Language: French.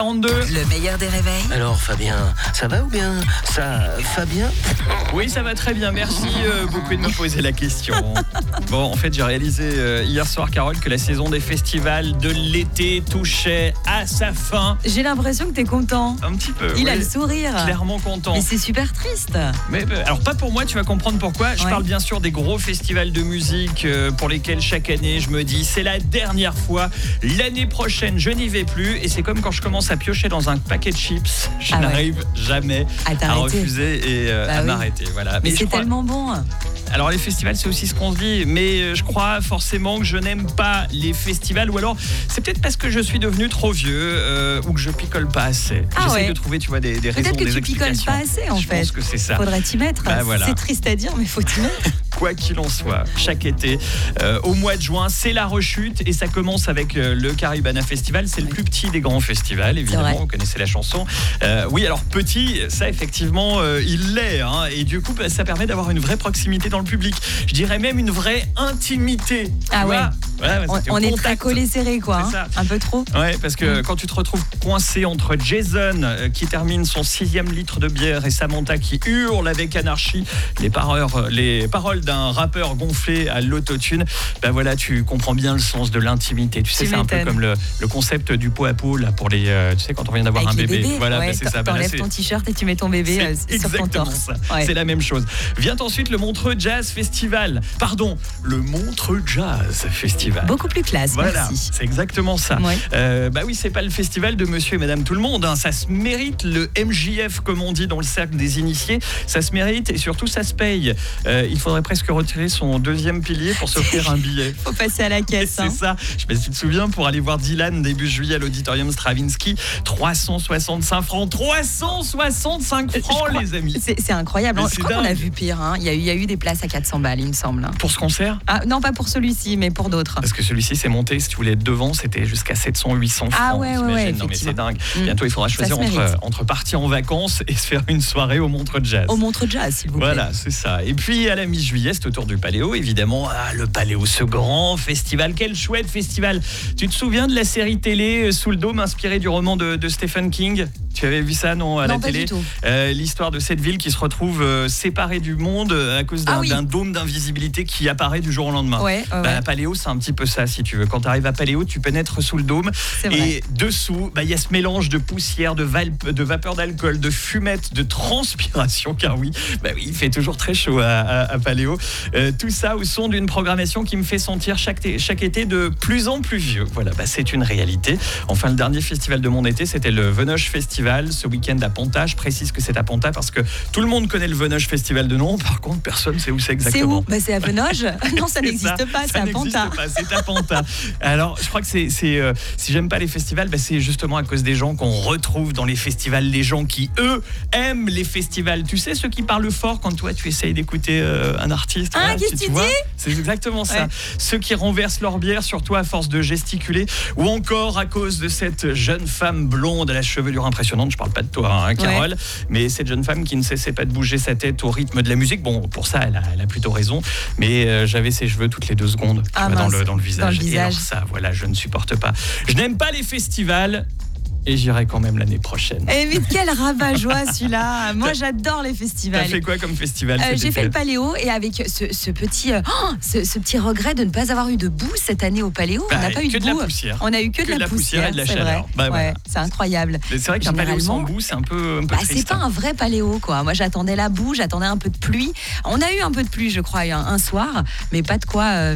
42. Le meilleur des réveils. Alors Fabien, ça va ou bien ça, Fabien? Oui, ça va très bien, merci beaucoup de me poser la question. Bon, en fait, j'ai réalisé hier soir, Carole, que la saison des festivals de l'été touchait à sa fin. J'ai l'impression que t'es content. Un petit peu. Il oui, a le sourire. Clairement content. Mais c'est super triste. Mais alors pas pour moi, tu vas comprendre pourquoi. Je parle bien sûr des gros festivals de musique pour lesquels chaque année je me dis c'est la dernière fois. L'année prochaine, je n'y vais plus. Et c'est comme quand je commence à piocher dans un paquet de chips. Je n'arrive jamais à refuser et à m'arrêter. Voilà. Mais c'est tellement bon. Alors les festivals, c'est aussi ce qu'on se dit, mais je crois forcément que je n'aime pas les festivals, ou alors c'est peut-être parce que je suis devenu trop vieux ou que je picole pas assez. J'essaie de trouver, tu vois, des raisons, peut-être que des tu explications. Picoles pas assez en fait. Je pense que c'est ça. Faudrait t'y mettre. Voilà. C'est triste à dire, mais faut t'y mettre. Quoi qu'il en soit, chaque été, au mois de juin, c'est la rechute et ça commence avec le Caribana Festival. C'est le plus petit des grands festivals, évidemment. Vous connaissez la chanson. Oui, alors petit, ça effectivement, il l'est. Hein, et du coup, ça permet d'avoir une vraie proximité dans le public. Je dirais même une vraie intimité. Ah ouais. On est très collé serré, quoi. Hein, un peu trop. Ouais, parce que quand tu te retrouves coincé entre Jason qui termine son 6e litre de bière et Samantha qui hurle avec anarchie les paroles d'un rappeur gonflé à l'autotune, ben voilà, tu comprends bien le sens de l'intimité. Tu sais, c'est un peu comme le concept du pot à pot là pour les, tu sais, quand on vient d'avoir un bébé. Voilà, c'est ça. T'enlèves ton t-shirt et tu mets ton bébé sur ton torse. C'est la même chose. Vient ensuite le Montreux Jazz Festival. Pardon, le Montreux Jazz Festival. Beaucoup plus classe. Voilà, merci. C'est exactement ça. Bah oui, c'est pas le festival de Monsieur et Madame Tout le Monde. Hein. Ça se mérite le MJF, comme on dit dans le cercle des initiés. Ça se mérite et surtout ça se paye. Il faudrait presque retirer son 2e pilier pour s'offrir un billet. Faut passer à la caisse. C'est ça. Je sais pas si tu te souviens, pour aller voir Dylan début juillet à l'auditorium Stravinsky, 365 francs. 365 francs, les amis. C'est incroyable. Je crois qu'on a vu pire. Hein. Il y a eu des places à 400 balles, il me semble. Pour ce concert ? Non, pas pour celui-ci, mais pour d'autres. Parce que celui-ci s'est monté, si tu voulais être devant, c'était jusqu'à 700, 800 francs. Ah ouais, non mais c'est dingue. Bientôt, il faudra choisir entre partir en vacances et se faire une soirée au Montreux Jazz. Au Montreux Jazz, s'il vous plaît. Voilà, c'est ça. Et puis, à la mi-juillet, c'est autour du Paléo, évidemment. Le Paléo, ce grand festival. Quel chouette festival. Tu te souviens de la série télé Sous le dôme, inspirée du roman de Stephen King ? Tu avais vu ça, non, à la télé ? Pas du tout. L'histoire de cette ville qui se retrouve séparée du monde à cause d'un dôme d'invisibilité qui apparaît du jour au lendemain. Paléo, c'est un petit peu ça, si tu veux. Quand tu arrives à Paléo, tu pénètres sous le dôme. Et dessous, il y a ce mélange de poussière, de vapeur d'alcool, de fumette, de transpiration, car oui, il fait toujours très chaud à Paléo. Tout ça au son d'une programmation qui me fait sentir chaque été de plus en plus vieux. Voilà, c'est une réalité. Enfin, le dernier festival de mon été, c'était le Venoge Festival, ce week-end à Ponta. Je précise que c'est à Ponta parce que tout le monde connaît le Venoge Festival de nom. Par contre, personne ne sait où c'est exactement. C'est où ? C'est à Venoge ? Non, ça n'existe pas, c'est à Ponta. C'est à Ponta. Alors, je crois que si j'aime pas les festivals, c'est justement à cause des gens qu'on retrouve dans les festivals, les gens qui, eux, aiment les festivals. Tu sais, ceux qui parlent fort quand toi, tu essayes d'écouter un artiste. Qu'est-ce que tu dis ? C'est exactement ça. Ceux qui renversent leur bière sur toi à force de gesticuler, ou encore à cause de cette jeune femme blonde à la chevelure impressionnante. Je parle pas de toi, Carole, mais cette jeune femme qui ne cessait pas de bouger sa tête au rythme de la musique. Bon, pour ça, elle a plutôt raison, mais j'avais ses cheveux toutes les 2 secondes dans le visage. Et alors ça, voilà, je ne supporte pas. Je n'aime pas les festivals. Et j'irai quand même l'année prochaine. Et mais quel rabat-joie celui-là. Moi j'adore les festivals. T'as fait quoi comme festival J'ai fait le Paléo et avec ce petit regret de ne pas avoir eu de boue cette année au Paléo. On n'a pas eu de boue. De la poussière. On a eu que de la poussière et de la chaleur. C'est incroyable. Mais c'est vrai qu'un Paléo sans boue, c'est un peu triste. C'est pas un vrai Paléo, quoi. Moi j'attendais la boue, j'attendais un peu de pluie. On a eu un peu de pluie, je crois, un soir, mais pas de quoi